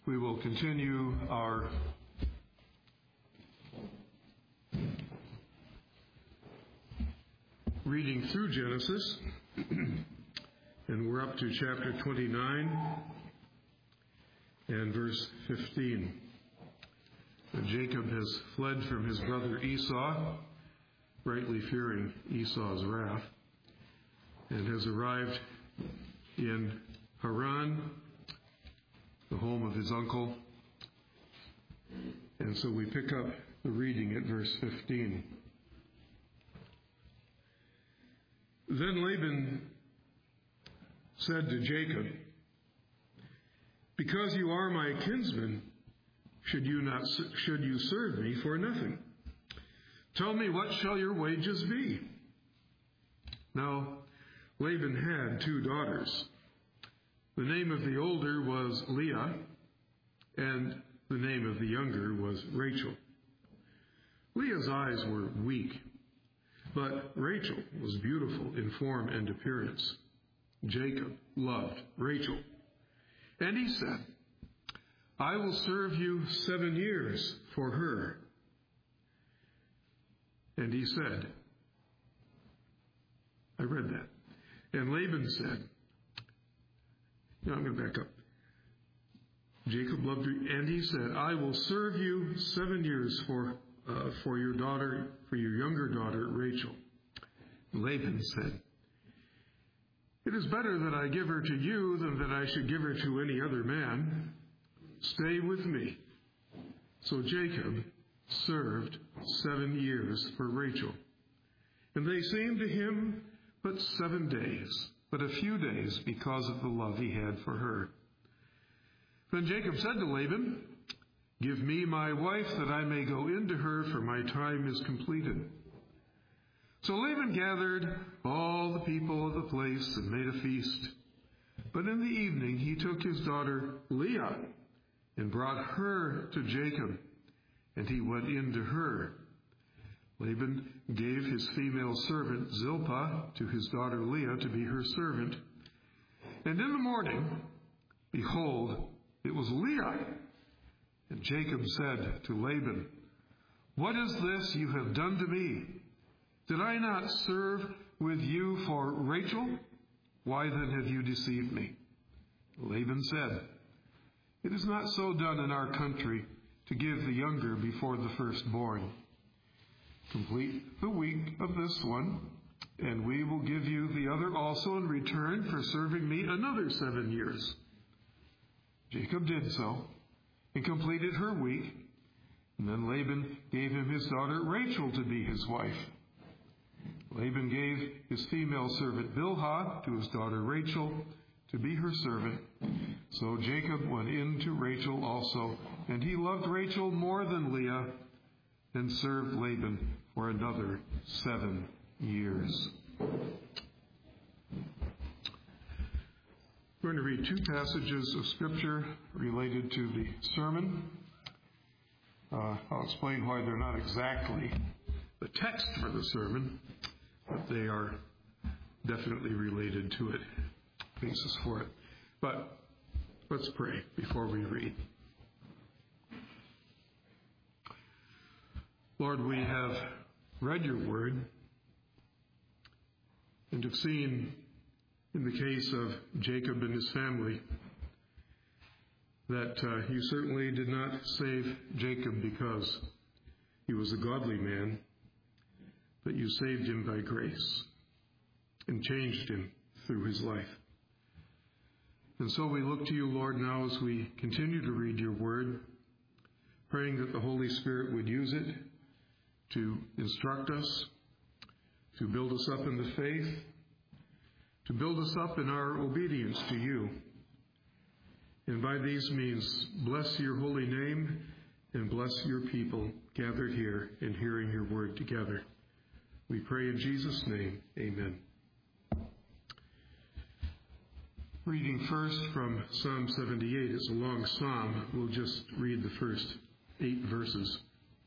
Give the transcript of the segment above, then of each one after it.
We will continue our reading through Genesis, and we're up to chapter 29 and verse 15. Jacob has fled from his brother Esau, rightly fearing Esau's wrath, and has arrived in Haran, the home of his uncle. And so we pick up the reading at verse 15. Then Laban said to Jacob, "Because you are my kinsman, should you serve me for nothing? Tell me, what shall your wages be?" Now Laban had 2 daughters. The name of the older was Leah, and the name of the younger was Rachel. Leah's eyes were weak, but Rachel was beautiful in form and appearance. Jacob loved Rachel, and he said, "I will serve you 7 years for her." And he said, I read that. And Laban said, I'm going to back up. Jacob loved her, and he said, "I will serve you 7 years for your daughter, for your younger daughter, Rachel." Laban said, "It is better that I give her to you than that I should give her to any other man. Stay with me." So Jacob served 7 years for Rachel. And they seemed to him but 7 days, but a few days because of the love he had for her. Then Jacob said to Laban, "Give me my wife that I may go into her, for my time is completed." So Laban gathered all the people of the place and made a feast. But in the evening he took his daughter Leah and brought her to Jacob, and he went into her. Laban gave his female servant Zilpah to his daughter Leah to be her servant. And in the morning, behold, it was Leah. And Jacob said to Laban, "What is this you have done to me? Did I not serve with you for Rachel? Why then have you deceived me?" Laban said, "It is not so done in our country to give the younger before the firstborn. Complete the week of this one, and we will give you the other also in return for serving me another 7 years." Jacob did so, and completed her week. And then Laban gave him his daughter Rachel to be his wife. Laban gave his female servant Bilhah to his daughter Rachel to be her servant. So Jacob went in to Rachel also, and he loved Rachel more than Leah, and served Laban for another 7 years. We're going to read 2 passages of Scripture related to the sermon. I'll explain why they're not exactly the text for the sermon, but they are definitely related to it, basis for it. But let's pray before we read. Lord, we have read your word and have seen in the case of Jacob and his family that you certainly did not save Jacob because he was a godly man, but you saved him by grace and changed him through his life. And so we look to you, Lord, now as we continue to read your word, praying that the Holy Spirit would use it to instruct us, to build us up in the faith, to build us up in our obedience to you. And by these means, bless your holy name and bless your people gathered here and hearing your word together. We pray in Jesus' name, amen. Reading first from Psalm 78. It's a long psalm. We'll just read the first 8 verses.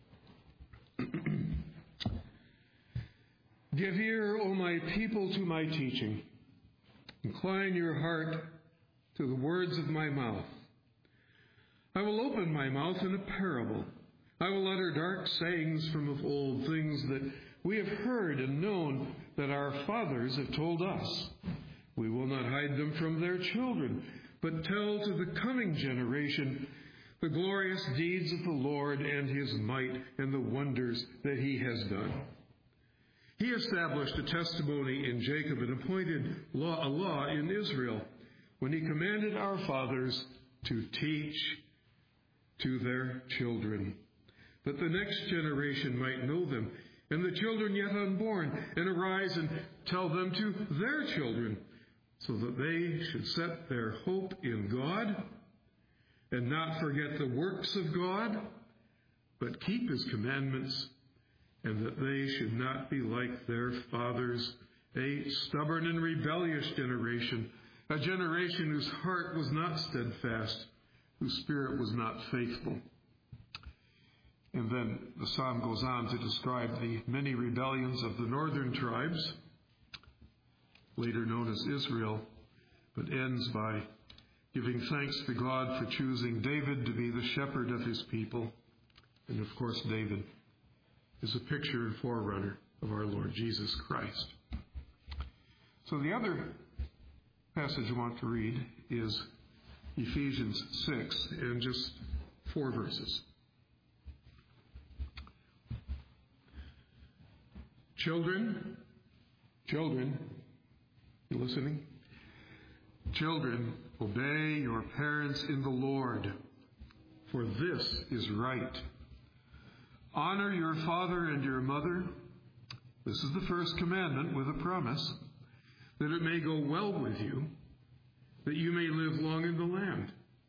Give ear, O my people, to my teaching. Incline your heart to the words of my mouth. I will open my mouth in a parable. I will utter dark sayings from of old, things that we have heard and known that our fathers have told us. We will not hide them from their children, but tell to the coming generation the glorious deeds of the Lord and his might and the wonders that he has done. He established a testimony in Jacob and appointed a law in Israel when he commanded our fathers to teach to their children, that the next generation might know them, and the children yet unborn, and arise and tell them to their children, so that they should set their hope in God, and not forget the works of God, but keep his commandments, and that they should not be like their fathers, a stubborn and rebellious generation, a generation whose heart was not steadfast, whose spirit was not faithful. And then the psalm goes on to describe the many rebellions of the northern tribes, later known as Israel, but ends by giving thanks to God for choosing David to be the shepherd of his people. And of course, David is a picture and forerunner of our Lord Jesus Christ. So the other passage I want to read is Ephesians 6, and just 4 verses. Children, you listening? Children, obey your parents in the Lord, for this is right. Honor your father and your mother. This is the first commandment with a promise, that it may go well with you, that you may live long in the land.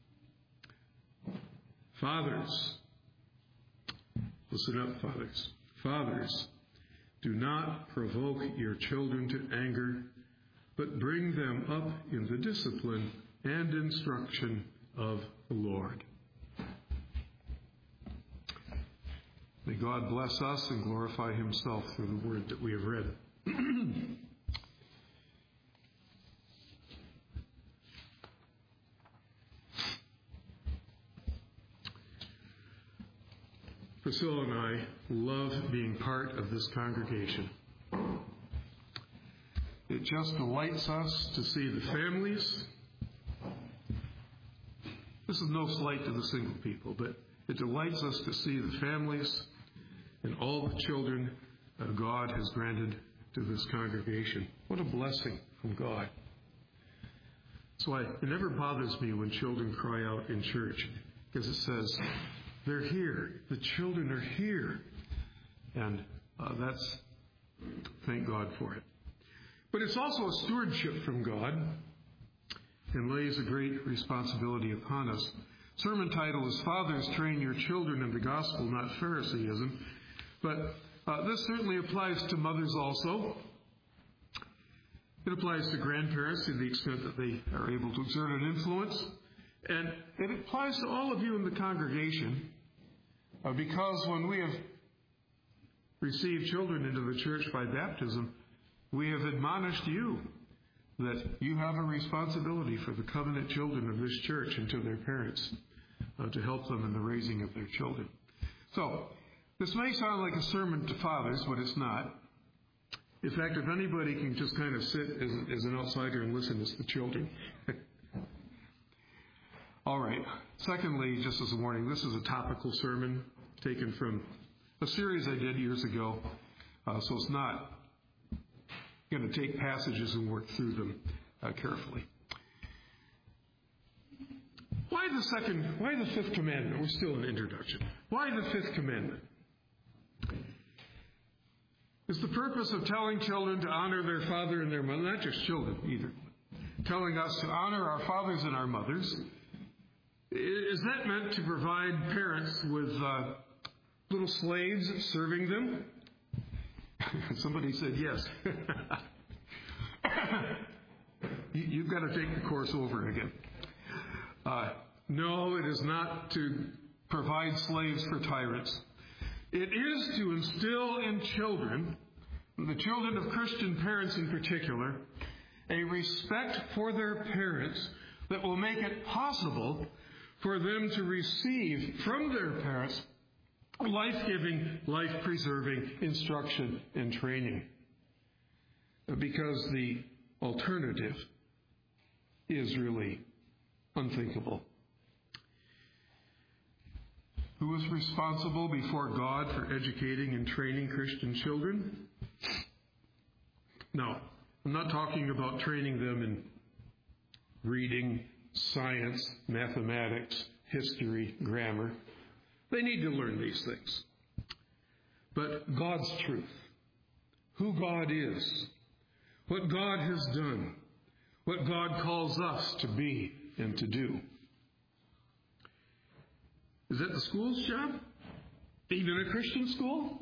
Fathers, listen up, fathers. Fathers, do not provoke your children to anger, but bring them up in the discipline and instruction of the Lord. May God bless us and glorify himself through the word that we have read. Priscilla and I love being part of this congregation. It just delights us to see the families. This is no slight to the single people, but it delights us to see the families and all the children that God has granted to this congregation. What a blessing from God. So it never bothers me when children cry out in church, because it says, they're here. The children are here. And that's, thank God for it. But it's also a stewardship from God and lays a great responsibility upon us. Sermon title is Fathers, Train Your Children in the Gospel, Not Phariseeism. But this certainly applies to mothers also. It applies to grandparents to the extent that they are able to exert an influence. And it applies to all of you in the congregation, because when we have received children into the church by baptism, we have admonished you that you have a responsibility for the covenant children of this church and to their parents to help them in the raising of their children. So, this may sound like a sermon to fathers, but it's not. In fact, if anybody can just kind of sit as an outsider and listen, it's the children. All right. Secondly, just as a warning, this is a topical sermon taken from a series I did years ago. So it's not going to take passages and work through them carefully. Why the fifth commandment? We're still in introduction. Why the fifth commandment? It's the purpose of telling children to honor their father and their mother, not just children either. Telling us to honor our fathers and our mothers. Is that meant to provide parents with little slaves serving them? Somebody said yes. You've got to take the course over again. No, it is not to provide slaves for tyrants. It is to instill in children, the children of Christian parents in particular, a respect for their parents that will make it possible for them to receive from their parents life-giving, life-preserving instruction and training. Because the alternative is really unthinkable. Who is responsible before God for educating and training Christian children? No, I'm not talking about training them in reading, science, mathematics, history, grammar. They need to learn these things. But God's truth, who God is, what God has done, what God calls us to be and to do. Is that the school's job? Even a Christian school?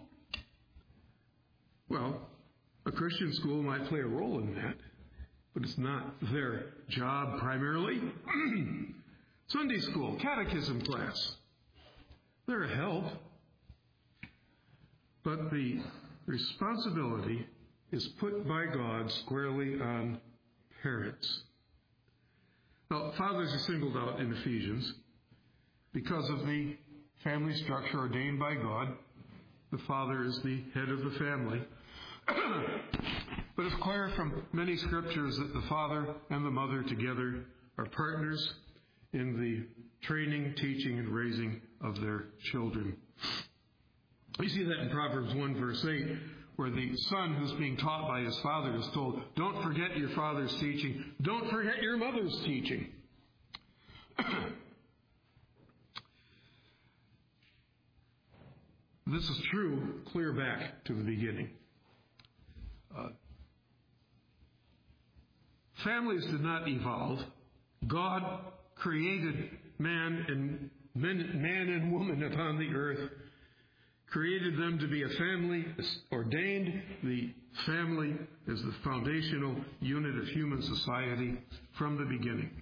Well, a Christian school might play a role in that, but it's not their job primarily. Sunday school, catechism class, they're a help. But the responsibility is put by God squarely on parents. Now, fathers are singled out in Ephesians because of the family structure ordained by God. The father is the head of the family. But it's clear from many scriptures that the father and the mother together are partners in the training, teaching, and raising of their children. You see that in Proverbs 1 verse 8, where the son who's being taught by his father is told, don't forget your father's teaching, don't forget your mother's teaching. This is true clear back to the beginning. Families did not evolve. God created man and woman upon the earth, created them to be a family, ordained the family as the foundational unit of human society from the beginning.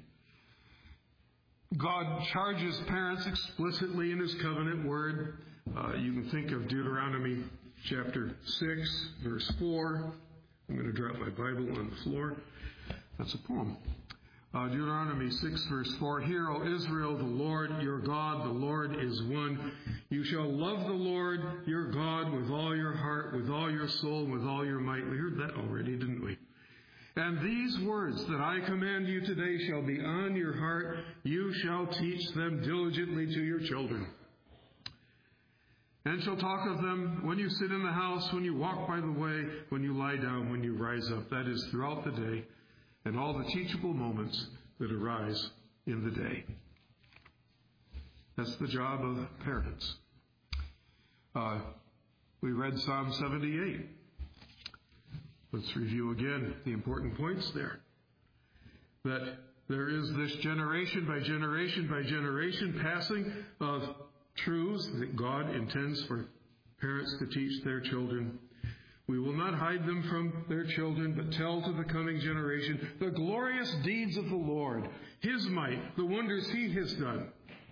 God charges parents explicitly in His covenant word. You can think of Deuteronomy chapter 6, verse 4. I'm going to drop my Bible on the floor. That's a poem. Deuteronomy 6, verse 4. Hear, O Israel, the Lord your God, the Lord is one. You shall love the Lord your God with all your heart, with all your soul, with all your might. We heard that already, didn't we? And these words that I command you today shall be on your heart. You shall teach them diligently to your children. And shall talk of them when you sit in the house, when you walk by the way, when you lie down, when you rise up. That is throughout the day, and all the teachable moments that arise in the day. That's the job of parents. We read Psalm 78. Let's review again the important points there. That there is this generation by generation by generation passing of truths that God intends for parents to teach their children. We will not hide them from their children, but tell to the coming generation the glorious deeds of the Lord, His might, the wonders He has done.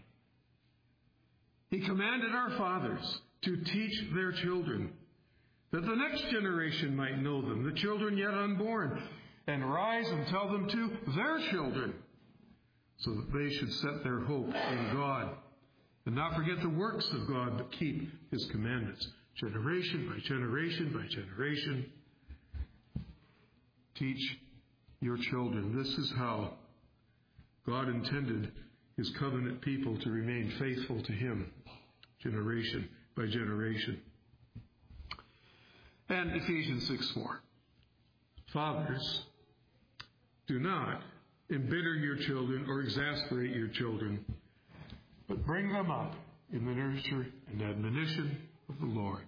He commanded our fathers to teach their children, that the next generation might know them, the children yet unborn, and rise and tell them to their children, so that they should set their hope in God, and not forget the works of God, but keep His commandments. Generation by generation by generation. Teach your children. This is how God intended His covenant people to remain faithful to Him, generation by generation. And Ephesians 6:4. Fathers, do not embitter your children or exasperate your children, but bring them up in the nurture and admonition of the Lord.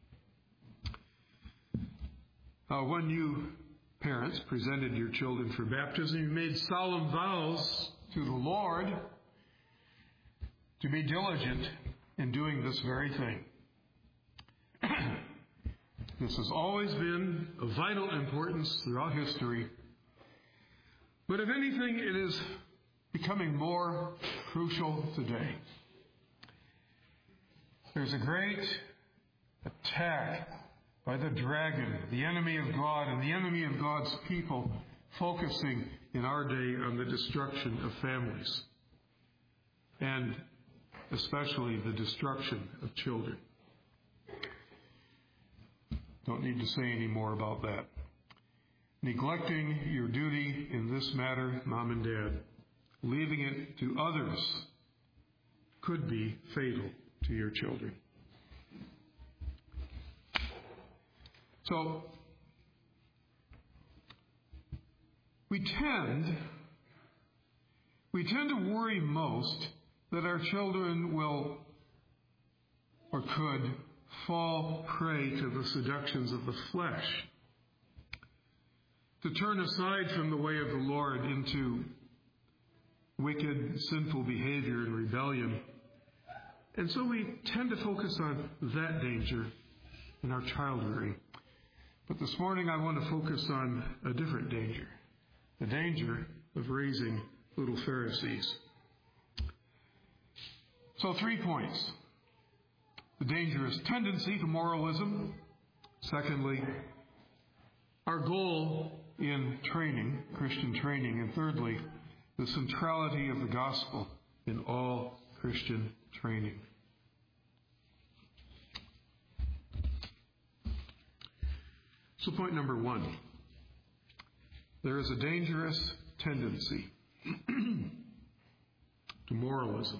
When you parents presented your children for baptism, you made solemn vows to the Lord to be diligent in doing this very thing. This has always been of vital importance throughout history. But if anything, it is becoming more crucial today. There's a great attack by the dragon, the enemy of God and the enemy of God's people, focusing in our day on the destruction of families. and especially the destruction of children. Don't need to say any more about that. Neglecting your duty in this matter, Mom and Dad, leaving it to others, could be fatal to your children. So, we tend to worry most that our children will or could fall prey to the seductions of the flesh, to turn aside from the way of the Lord into wicked, sinful behavior and rebellion. And so we tend to focus on that danger in our child rearing. But this morning I want to focus on a different danger, the danger of raising little Pharisees. So 3 points. The dangerous tendency to moralism. Secondly, our goal in training, Christian training. And thirdly, the centrality of the gospel in all Christian training. So point number 1. There is a dangerous tendency to moralism.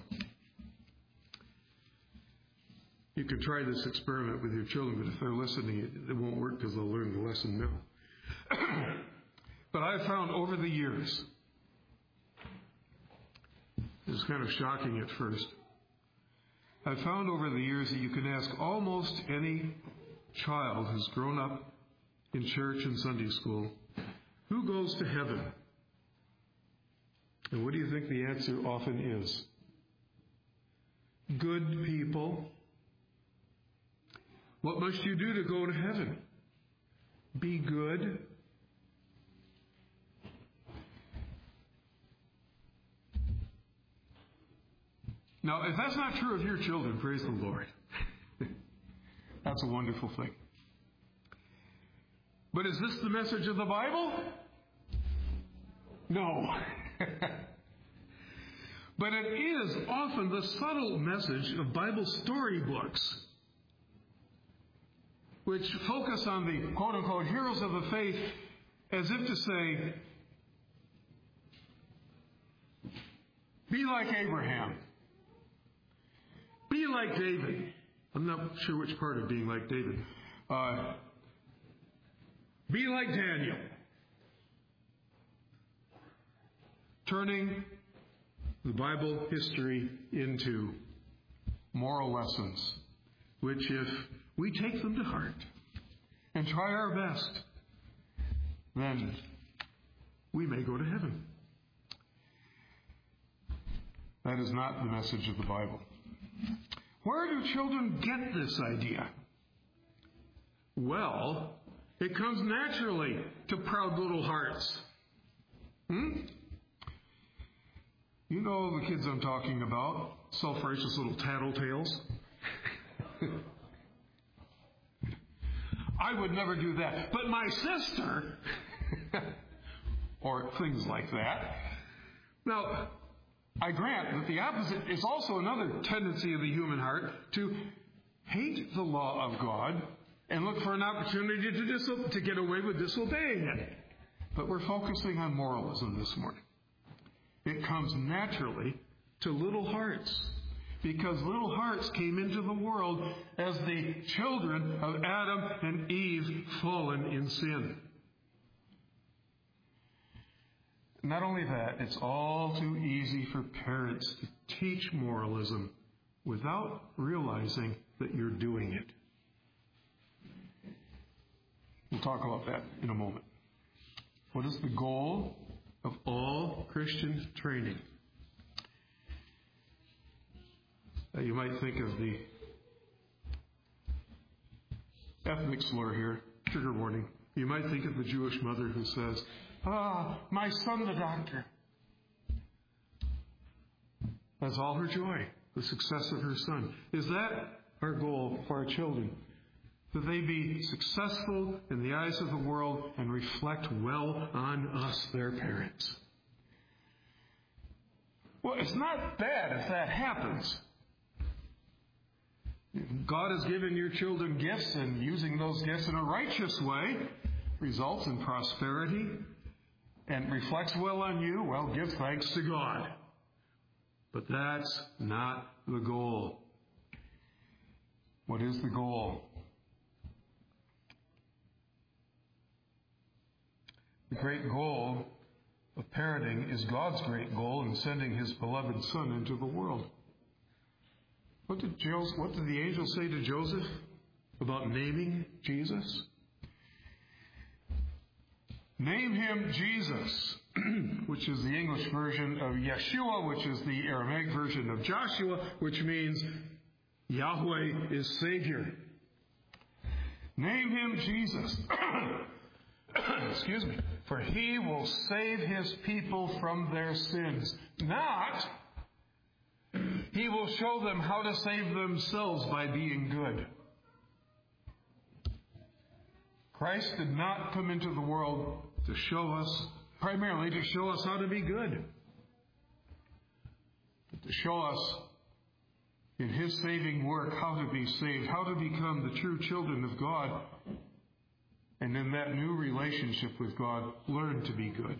You could try this experiment with your children, but if they're listening, it won't work because they'll learn the lesson now. But I've found over the years, it's kind of shocking at first, I've found over the years that you can ask almost any child who's grown up in church and Sunday school, who goes to heaven? And what do you think the answer often is? Good people. What must you do to go to heaven? Be good. Now, if that's not true of your children, praise the Lord. That's a wonderful thing. But is this the message of the Bible? No. But it is often the subtle message of Bible storybooks, which focus on the quote-unquote heroes of the faith as if to say, be like Abraham. Be like David. I'm not sure which part of being like David. Be like Daniel. Turning the Bible history into moral lessons, which if we take them to heart and try our best, then we may go to heaven. That is not the message of the Bible. Where do children get this idea? Well, it comes naturally to proud little hearts. You know the kids I'm talking about, self-righteous little tattletales. I would never do that. But my sister, or things like that. Now, I grant that the opposite is also another tendency of the human heart, to hate the law of God and look for an opportunity to get away with disobeying it. But we're focusing on moralism this morning. It comes naturally to little hearts, because little hearts came into the world as the children of Adam and Eve fallen in sin. Not only that, it's all too easy for parents to teach moralism without realizing that you're doing it. We'll talk about that in a moment. What is the goal of all Christian training? You might think of the ethnic slur here, trigger warning. You might think of the Jewish mother who says, my son, the doctor. That's all her joy, the success of her son. Is that our goal for our children? That they be successful in the eyes of the world and reflect well on us, their parents. Well, it's not bad if that happens. God has given your children gifts, and using those gifts in a righteous way results in prosperity and reflects well on you. Well, give thanks to God. But that's not the goal. What is the goal? The great goal of parenting is God's great goal in sending His beloved Son into the world. What did the angel say to Joseph about naming Jesus? Name him Jesus, which is the English version of Yeshua, which is the Aramaic version of Joshua, which means Yahweh is Savior. Name him Jesus. Excuse me. For he will save his people from their sins. Not, he will show them how to save themselves by being good. Christ did not come into the world to show us, primarily to show us how to be good, but to show us in His saving work how to be saved, how to become the true children of God, and in that new relationship with God, learn to be good.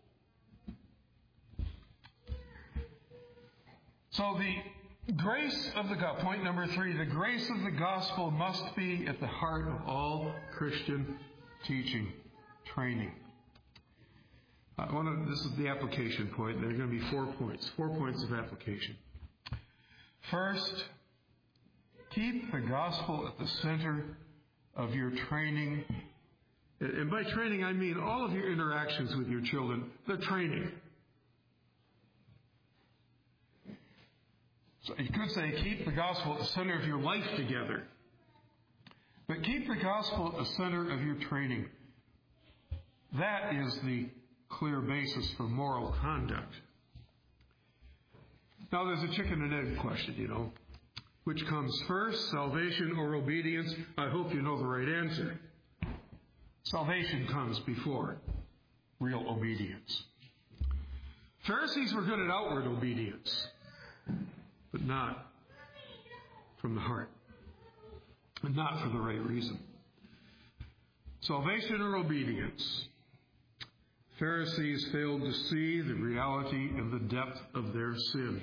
So the grace of the gospel, point number 3, the grace of the gospel must be at the heart of all Christian teaching, training. This is the application point. There are going to be 4 points. 4 points of application. First, keep the gospel at the center of your training. And by training, I mean all of your interactions with your children. They're training. So you could say keep the gospel at the center of your life together. But keep the gospel at the center of your training. That is the clear basis for moral conduct. Now there's a chicken and egg question, Which comes first, salvation or obedience? I hope you know the right answer. Salvation comes before real obedience. Pharisees were good at outward obedience, but not from the heart, and not for the right reason. Salvation or obedience? Pharisees failed to see the reality and the depth of their sin.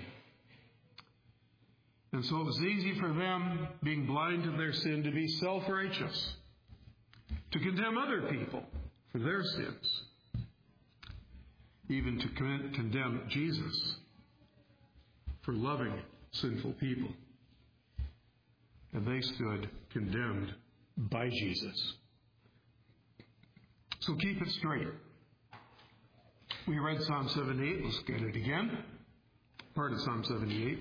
And so it was easy for them, being blind to their sin, to be self-righteous, to condemn other people for their sins, even to condemn Jesus for loving sinful people. And they stood condemned by Jesus. So keep it straight. We read Psalm 78. Let's get it again. Part of Psalm 78.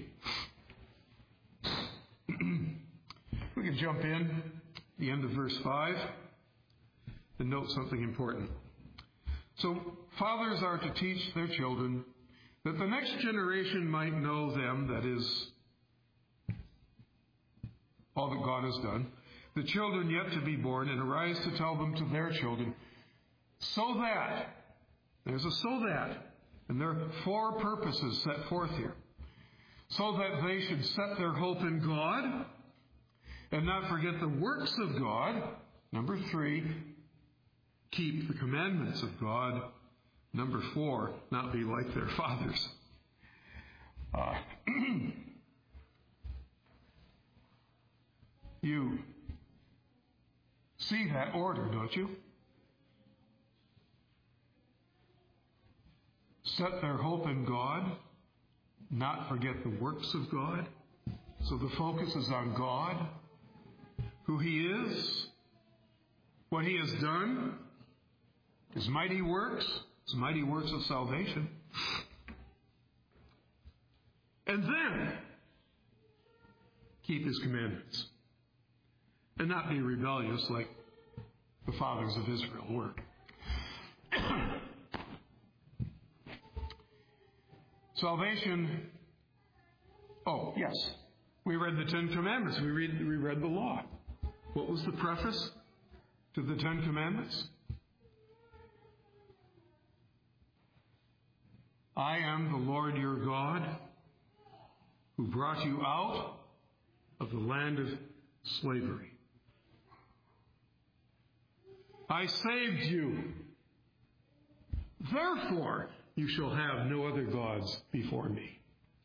We can jump in the end of verse 5 and note something important. So fathers are to teach their children that the next generation might know them, that is, all that God has done, the children yet to be born, and arise to tell them to their children, so that, there's a so that, and there are 4 purposes set forth here, so that they should set their hope in God, and not forget the works of God. Number 3, keep the commandments of God. Number 4, not be like their fathers. You see that order, don't you? Set their hope in God, not forget the works of God. So the focus is on God, who He is, what He has done, His mighty works of salvation. And then keep His commandments and not be rebellious like the fathers of Israel were. Salvation. Oh, yes. We read the 10 Commandments. We read the law. What was the preface to the 10 Commandments? I am the Lord your God, who brought you out of the land of slavery. I saved you. Therefore, you shall have no other gods before me.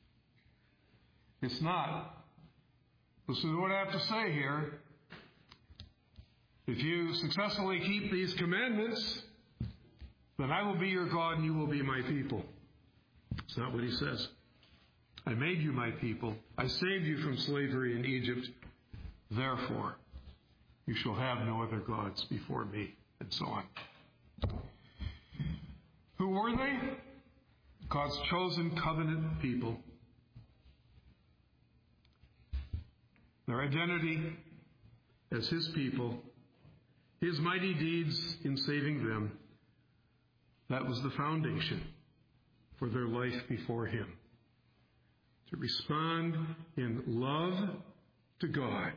It's not. Listen to what I have to say here. If you successfully keep these commandments, then I will be your God and you will be my people. That's not what he says. I made you my people. I saved you from slavery in Egypt. Therefore, you shall have no other gods before me, and so on. Who were they? God's chosen covenant people. Their identity as his people, his mighty deeds in saving them, that was the foundation for their life before him. To respond in love to God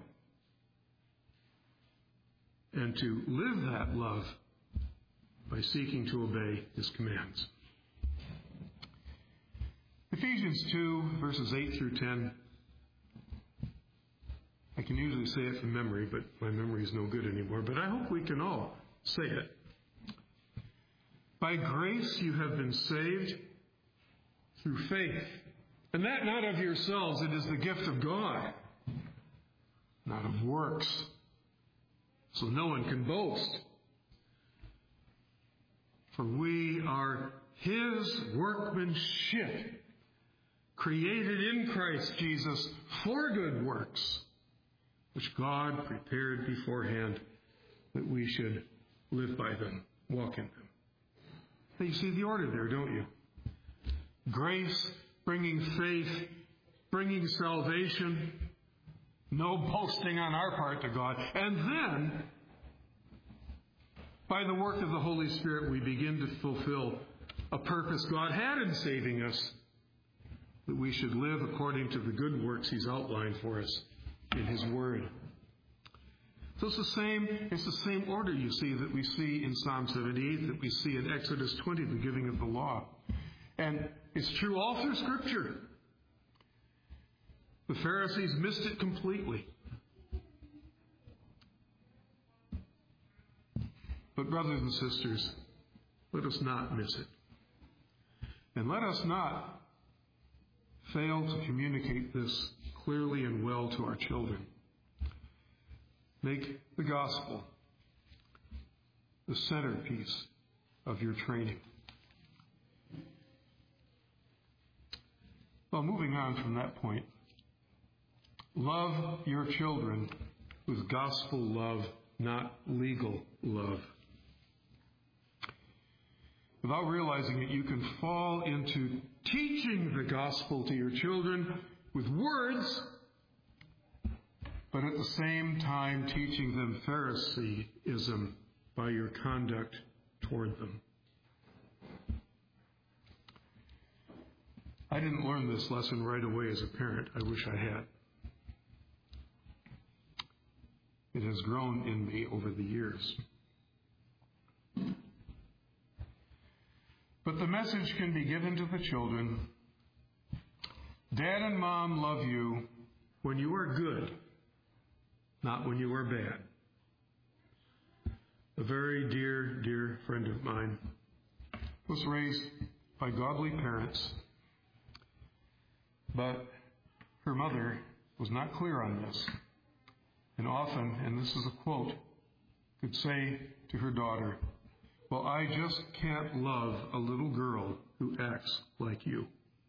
and to live that love by seeking to obey his commands. Ephesians 2, verses 8 through 10. I can usually say it from memory, but my memory is no good anymore. But I hope we can all say it. By grace you have been saved through faith. And that not of yourselves, it is the gift of God, not of works. So no one can boast. For we are his workmanship, created in Christ Jesus for good works, which God prepared beforehand that we should live by them, walk in them. Now you see the order there, don't you? Grace, bringing faith, bringing salvation, no boasting on our part to God. And then, by the work of the Holy Spirit, we begin to fulfill a purpose God had in saving us, that we should live according to the good works he's outlined for us in his Word. So it's the same order, you see, that we see in Psalm 78, that we see in Exodus 20, the giving of the law. And it's true all through Scripture. The Pharisees missed it completely. But brothers and sisters, let us not miss it. And let us not fail to communicate this clearly and well to our children. Make the gospel the centerpiece of your training. Well, moving on from that point, love your children with gospel love, not legal love. Without realizing it, you can fall into teaching the gospel to your children with words, but at the same time teaching them Phariseeism by your conduct toward them. I didn't learn this lesson right away as a parent. I wish I had. It has grown in me over the years. But the message can be given to the children. Dad and Mom love you when you are good, not when you are bad. A very dear, dear friend of mine was raised by godly parents, but her mother was not clear on this. And often, and this is a quote, could say to her daughter, "Well, I just can't love a little girl who acts like you,"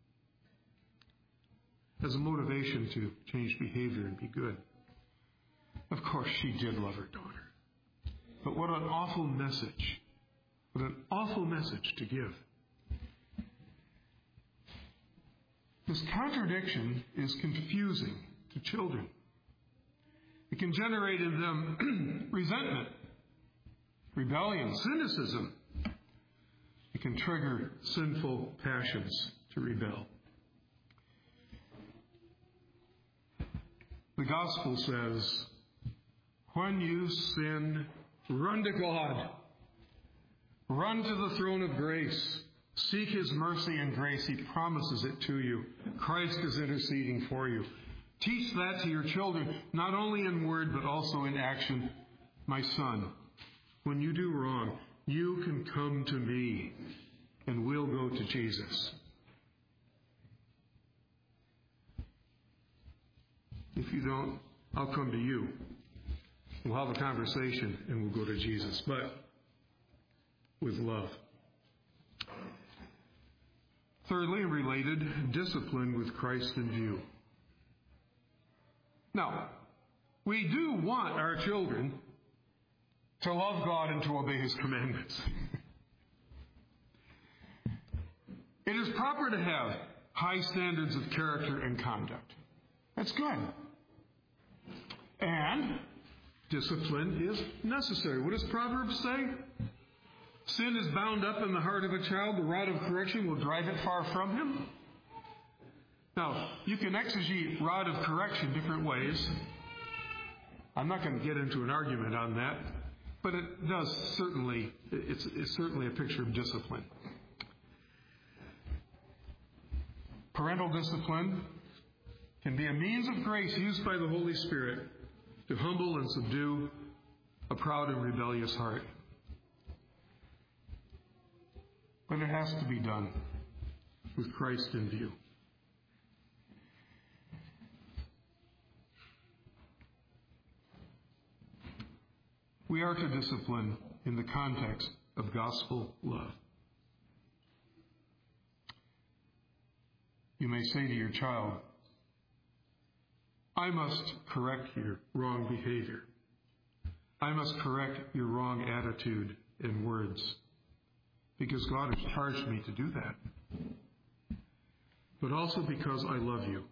as a motivation to change behavior and be good. Of course, she did love her daughter. But what an awful message. What an awful message to give. This contradiction is confusing to children. It can generate in them resentment, rebellion, cynicism. It can trigger sinful passions to rebel. The gospel says, when you sin, run to God. Run to the throne of grace. Seek His mercy and grace. He promises it to you. Christ is interceding for you. Teach that to your children, not only in word, but also in action. My son, when you do wrong, you can come to me, and we'll go to Jesus. If you don't, I'll come to you. We'll have a conversation, and we'll go to Jesus, but with love. Thirdly, related, discipline with Christ in view. Now, we do want our children to love God and to obey His commandments. It is proper to have high standards of character and conduct. That's good. And discipline is necessary. What does Proverbs say? Sin is bound up in the heart of a child. The rod of correction will drive it far from him. Now, you can exegete rod of correction different ways. I'm not going to get into an argument on that, but it does certainly, it's certainly a picture of discipline. Parental discipline can be a means of grace used by the Holy Spirit to humble and subdue a proud and rebellious heart. But it has to be done with Christ in view. We are to discipline in the context of gospel love. You may say to your child, I must correct your wrong behavior. I must correct your wrong attitude and words, because God has charged me to do that. But also because I love you.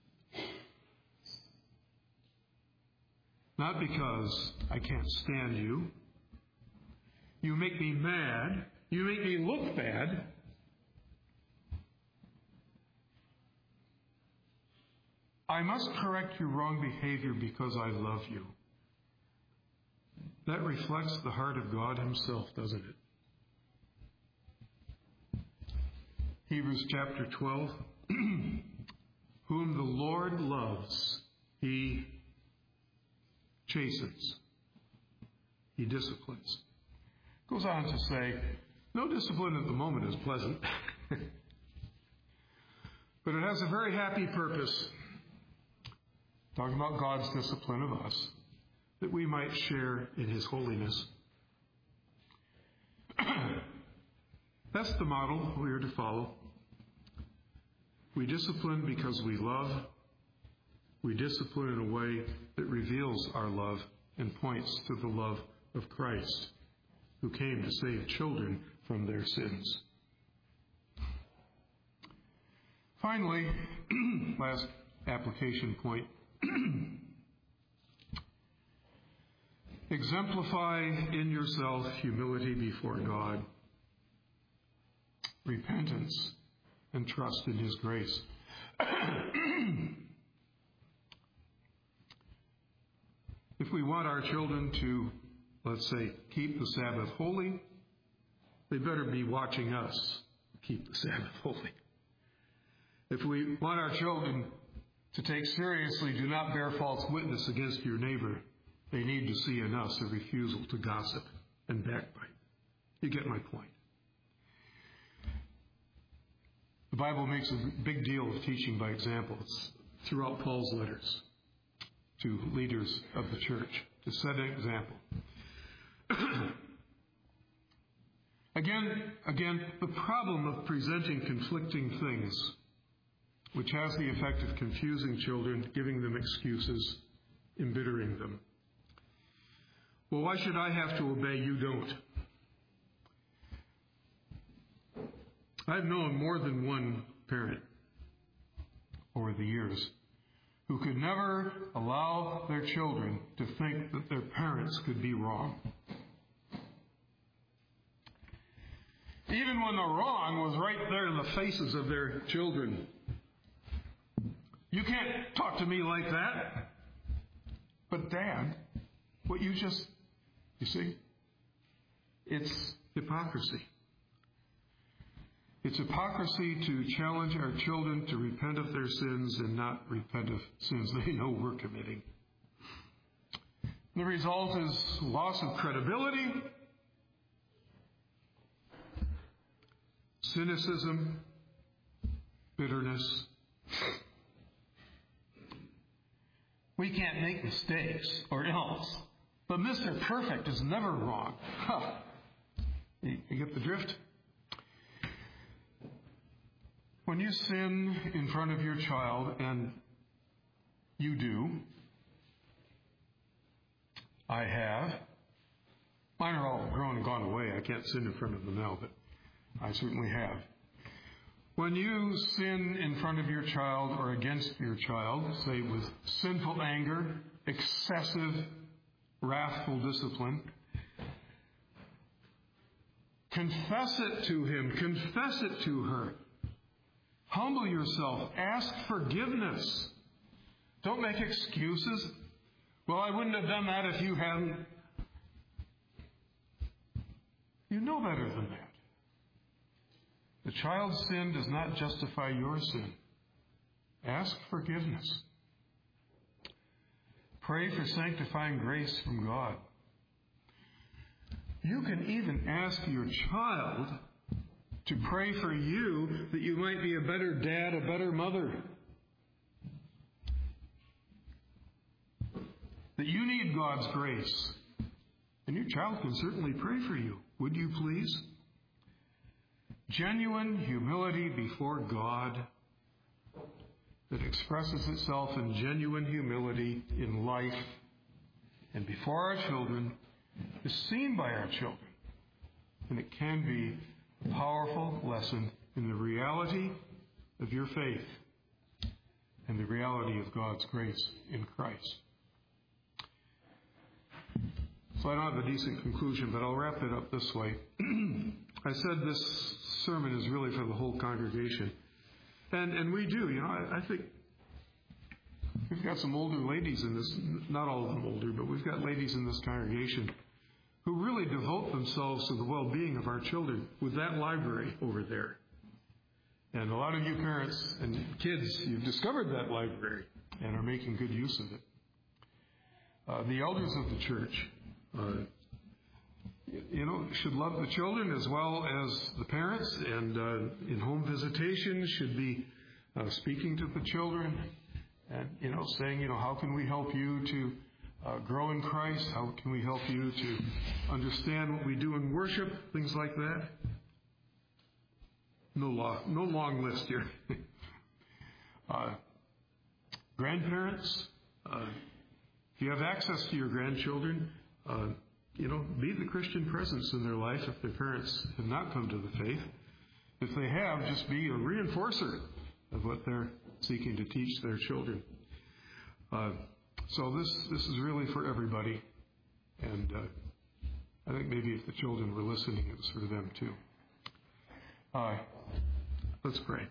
Not because I can't stand you. You make me mad. You make me look bad. I must correct your wrong behavior because I love you. That reflects the heart of God Himself, doesn't it? Hebrews chapter 12. Whom the Lord loves, He chastens. He disciplines. Goes on to say, no discipline at the moment is pleasant. But it has a very happy purpose. Talking about God's discipline of us, that we might share in His holiness. That's the model we are to follow. We discipline because we love. We discipline in a way that reveals our love and points to the love of Christ, who came to save children from their sins. Finally, last application point. Exemplify in yourself humility before God, repentance, and trust in His grace. If we want our children to, let's say, keep the Sabbath holy, they better be watching us keep the Sabbath holy. If we want our children to take seriously, do not bear false witness against your neighbor, they need to see in us a refusal to gossip and backbite. You get my point. The Bible makes a big deal of teaching by example. It's throughout Paul's letters to leaders of the church to set an example. Again, the problem of presenting conflicting things, which has the effect of confusing children, giving them excuses, embittering them. Well, why should I have to obey? You don't. I've known more than one parent over the years who could never allow their children to think that their parents could be wrong. Even when the wrong was right there in the faces of their children. You can't talk to me like that. But Dad, what you see, it's hypocrisy. It's hypocrisy to challenge our children to repent of their sins and not repent of sins they know we're committing. The result is loss of credibility, cynicism, bitterness. We can't make mistakes or else. But Mr. Perfect is never wrong. Huh. You get the drift? When you sin in front of your child, and you do, I have. Mine are all grown and gone away. I can't sin in front of them now, but I certainly have. When you sin in front of your child or against your child, say with sinful anger, excessive, wrathful discipline, confess it to him, confess it to her. Humble yourself. Ask forgiveness. Don't make excuses. Well, I wouldn't have done that if you hadn't. You know better than that. The child's sin does not justify your sin. Ask forgiveness. Pray for sanctifying grace from God. You can even ask your child to pray for you that you might be a better dad, a better mother. That you need God's grace. And your child can certainly pray for you. Would you please? Genuine humility before God that expresses itself in genuine humility in life and before our children is seen by our children. And it can be a powerful lesson in the reality of your faith and the reality of God's grace in Christ. So I don't have a decent conclusion, but I'll wrap it up this way. I said this sermon is really for the whole congregation. And we do, I think we've got some older ladies in this, not all of them older, but we've got ladies in this congregation who really devote themselves to the well-being of our children with that library over there. And a lot of you parents and kids, you've discovered that library and are making good use of it. The elders of the church, should love the children as well as the parents, and in home visitation should be speaking to the children and, saying, how can we help you to grow in Christ? How can we help you to understand what we do in worship? Things like that. No long list here. Grandparents, if you have access to your grandchildren, be the Christian presence in their life if their parents have not come to the faith. If they have, just be a reinforcer of what they're seeking to teach their children. So this is really for everybody. And I think maybe if the children were listening, it was for them too. Let's pray.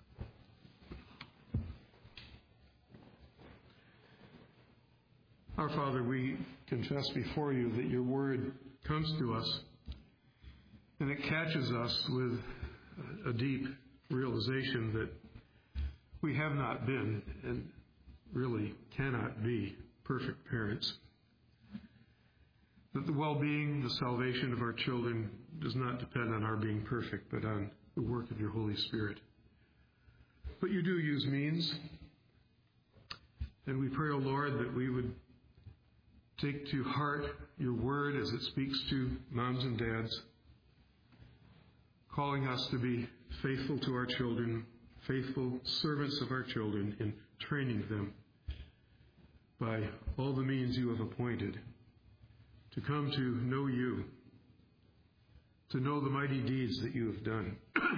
Our Father, we confess before you that your word comes to us and it catches us with a deep realization that we have not been and really cannot be perfect parents. That the well-being, the salvation of our children does not depend on our being perfect, but on the work of your Holy Spirit. But you do use means, and we pray, O Lord, that we would take to heart your word as it speaks to moms and dads, calling us to be faithful to our children, faithful servants of our children in training them by all the means you have appointed to come to know you, to know the mighty deeds that you have done,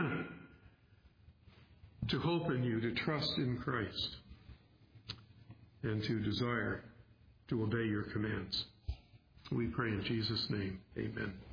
to hope in you, to trust in Christ, and to desire to obey your commands. We pray in Jesus' name. Amen.